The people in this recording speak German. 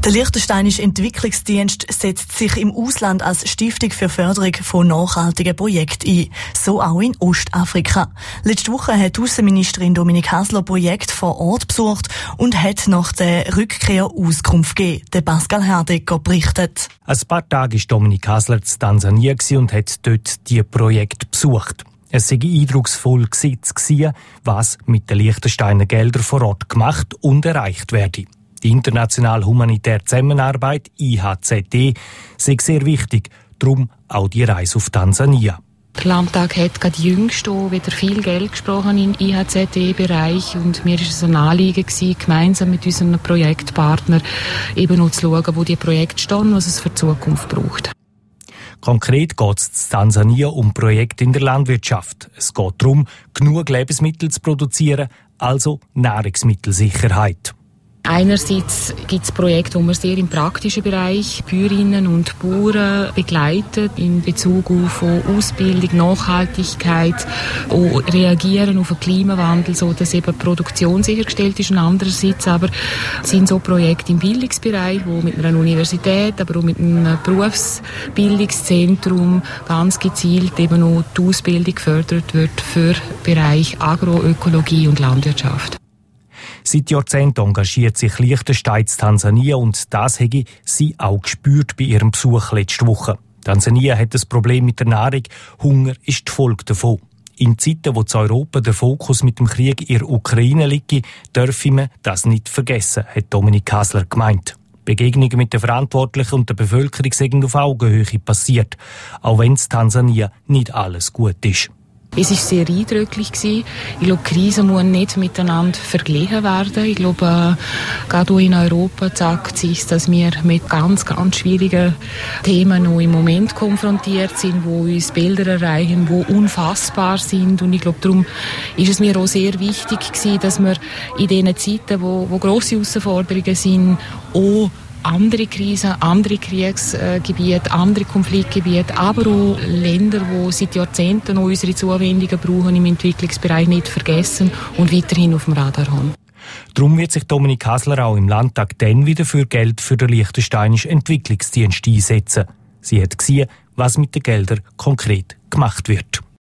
Der Liechtensteinische Entwicklungsdienst setzt sich im Ausland als Stiftung für Förderung von nachhaltigen Projekten ein. So auch in Ostafrika. Letzte Woche hat Außenministerin Dominik Hasler Projekte vor Ort besucht und hat nach der Rückkehr Auskunft gegeben. Der Pascal Herdecker berichtet. Ein paar Tage war Dominik Hasler in Tansania und hat dort die Projekte besucht. Es sei eindrucksvoll gewesen, was mit den Liechtensteiner Geldern vor Ort gemacht und erreicht werde. Die internationale humanitäre Zusammenarbeit IHZT sei sehr wichtig, darum auch die Reise auf Tansania. Der Landtag hat gerade jüngst wieder viel Geld gesprochen im IHZT-Bereich und mir war es ein Anliegen gewesen, gemeinsam mit unseren Projektpartnern eben noch zu schauen, wo die Projekte stehen, was es für die Zukunft braucht. Konkret geht es in Tansania um Projekte in der Landwirtschaft. Es geht darum, genug Lebensmittel zu produzieren, also Nahrungsmittelsicherheit. Einerseits gibt es Projekte, wo man sehr im praktischen Bereich Bäuerinnen und Bauern begleitet in Bezug auf Ausbildung, Nachhaltigkeit, auch reagieren auf den Klimawandel, so dass eben Produktion sichergestellt ist. Und andererseits aber sind so Projekte im Bildungsbereich, wo mit einer Universität, aber auch mit einem Berufsbildungszentrum ganz gezielt eben auch die Ausbildung gefördert wird für Bereich Agroökologie und Landwirtschaft. Seit Jahrzehnten engagiert sich Liechtenstein in Tansania und das habe sie auch gespürt bei ihrem Besuch letzte Woche. Tansania hat das Problem mit der Nahrung, Hunger ist die Folge davon. In Zeiten, wo in Europa der Fokus mit dem Krieg in der Ukraine liegt, dürfen wir das nicht vergessen, hat Dominik Hasler gemeint. Begegnungen mit den Verantwortlichen und der Bevölkerung sind auf Augenhöhe passiert, auch wenn in Tansania nicht alles gut ist. Es war sehr eindrücklich gewesen. Ich glaube, Krisen müssen nicht miteinander verglichen werden. Ich glaube, gerade auch in Europa zeigt sich, dass wir mit ganz, ganz schwierigen Themen noch im Moment konfrontiert sind, wo uns Bilder erreichen, die unfassbar sind. Und ich glaube, darum ist es mir auch sehr wichtig gewesen, dass wir in diesen Zeiten, wo grosse Herausforderungen sind, auch andere Krisen, andere Kriegsgebiete, andere Konfliktgebiete, aber auch Länder, die seit Jahrzehnten noch unsere Zuwendungen brauchen im Entwicklungsbereich, nicht vergessen und weiterhin auf dem Radar haben. Darum wird sich Dominik Hasler auch im Landtag dann wieder für Geld für den Liechtensteinischen Entwicklungsdienst einsetzen. Sie hat gesehen, was mit den Geldern konkret gemacht wird.